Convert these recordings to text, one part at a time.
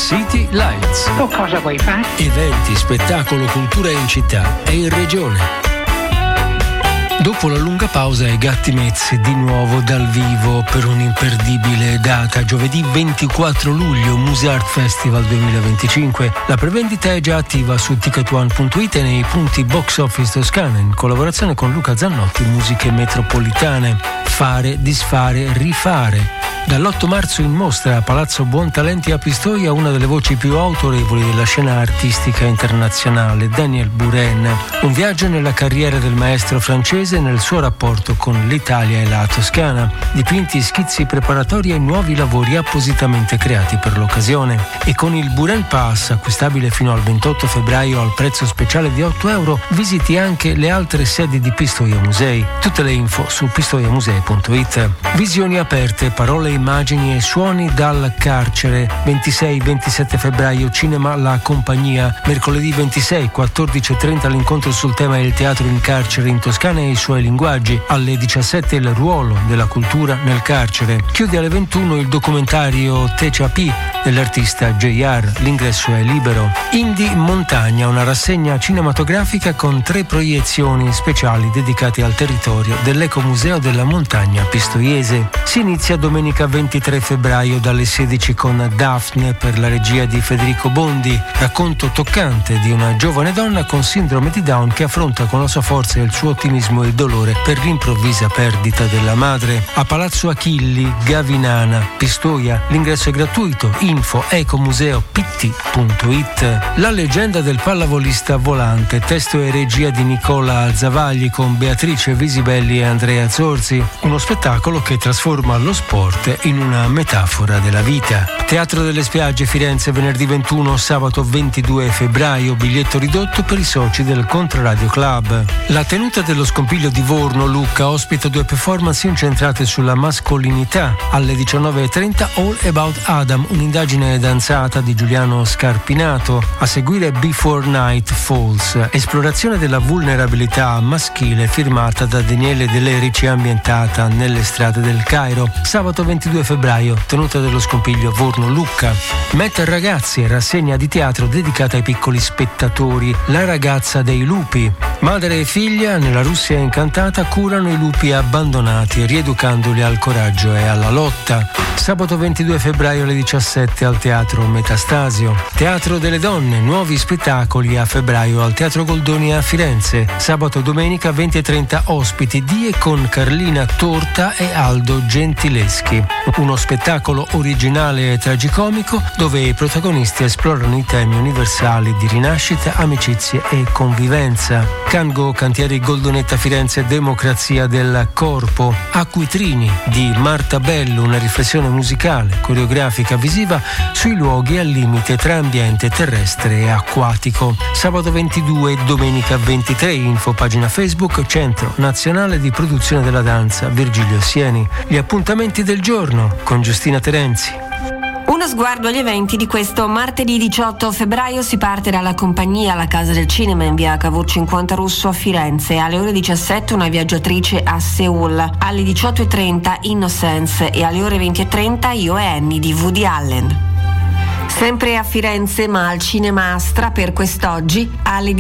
City Lights. O cosa vuoi fare? Eventi, spettacolo, cultura in città e in regione. Dopo la lunga pausa, i Gatti Mezzi di nuovo dal vivo per un'imperdibile data, giovedì 24 luglio, Museart Festival 2025. La prevendita è già attiva su ticketone.it e nei punti Box Office Toscana, in collaborazione con Luca Zannotti, Musiche Metropolitane. Fare, disfare, rifare. Dall'8 marzo in mostra a Palazzo Buontalenti a Pistoia una delle voci più autorevoli della scena artistica internazionale, Daniel Buren. Un viaggio nella carriera del maestro francese e nel suo rapporto con l'Italia e la Toscana. Dipinti, schizzi preparatori e nuovi lavori appositamente creati per l'occasione. E con il Buren Pass, acquistabile fino al 28 febbraio al prezzo speciale di €8, visiti anche le altre sedi di Pistoia Musei. Tutte le info su pistoiamusei.it. Visioni aperte, parole, immagini e suoni dal carcere. 26-27 febbraio Cinema La Compagnia. Mercoledì 26, 14:30 l'incontro sul tema Il teatro in carcere in Toscana e i suoi linguaggi. Alle 17 il ruolo della cultura nel carcere. Chiude alle 21 il documentario TCP dell'artista JR. L'ingresso è libero. Indie Montagna, una rassegna cinematografica con 3 proiezioni speciali dedicate al territorio dell'Ecomuseo della Montagna Pistoiese. Si inizia domenica 23 febbraio dalle 16 con Daphne per la regia di Federico Bondi, racconto toccante di una giovane donna con sindrome di Down che affronta con la sua forza e il suo ottimismo il dolore per l'improvvisa perdita della madre. A Palazzo Achilli, Gavinana, Pistoia, l'ingresso è gratuito, info ecomuseo.pt.it. La leggenda del pallavolista volante, testo e regia di Nicola Alzavagli con Beatrice Visibelli e Andrea Zorzi, uno spettacolo che trasforma lo sport in una metafora della vita. Teatro delle Spiagge Firenze venerdì 21, sabato 22 febbraio, biglietto ridotto per i soci del Controradio Club. La tenuta dello Scompiglio di Vorno Lucca ospita 2 performance incentrate sulla mascolinità. Alle 19:30 All About Adam, un'indagine danzata di Giuliano Scarpinato. A seguire Before Night Falls, esplorazione della vulnerabilità maschile firmata da Daniele De Lerici, ambientata nelle strade del Cairo. Sabato 22 febbraio, tenuta dello Scompiglio Vorno Lucca. Met Ragazzi, rassegna di teatro dedicata ai piccoli spettatori. La ragazza dei lupi. Madre e figlia nella Russia incantata curano i lupi abbandonati, rieducandoli al coraggio e alla lotta. Sabato 22 febbraio alle 17 al Teatro Metastasio. Teatro delle Donne, nuovi spettacoli a febbraio al Teatro Goldoni a Firenze. Sabato e domenica 20:30 ospiti di e con Carlina Torta e Aldo Gentileschi. Uno spettacolo originale e tragicomico dove i protagonisti esplorano i temi universali di rinascita, amicizie e convivenza. Cango Cantieri Goldonetta Firenze, Democrazia del Corpo. Acquitrini di Marta Bello, una riflessione musicale, coreografica, visiva sui luoghi al limite tra ambiente terrestre e acquatico. Sabato 22 e domenica 23, info pagina Facebook Centro Nazionale di Produzione della Danza Virgilio Sieni. Gli appuntamenti del giorno con Giustina Terenzi. Uno sguardo agli eventi di questo martedì 18 febbraio. Si parte dalla Compagnia alla Casa del Cinema in via Cavour 50 Russo a Firenze. Alle ore 17 Una viaggiatrice a Seoul. Alle 18:30 Innocence e alle ore 20:30 Io e Annie di Woody Allen. Sempre a Firenze ma al Cinema Astra per quest'oggi alle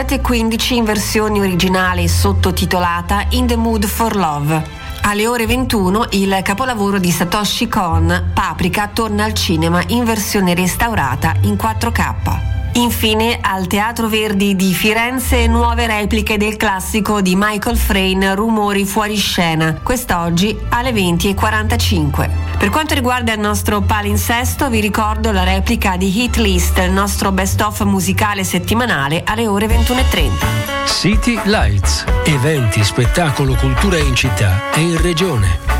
17:15 in versione originale sottotitolata In the Mood for Love. Alle ore 21 il capolavoro di Satoshi Kon, Paprika, torna al cinema in versione restaurata in 4K. Infine al Teatro Verdi di Firenze nuove repliche del classico di Michael Frayn, Rumori fuori scena, quest'oggi alle 20:45. Per quanto riguarda il nostro palinsesto vi ricordo la replica di Hit List, il nostro best of musicale settimanale alle ore 21:30. City Lights, eventi, spettacolo, cultura in città e in regione.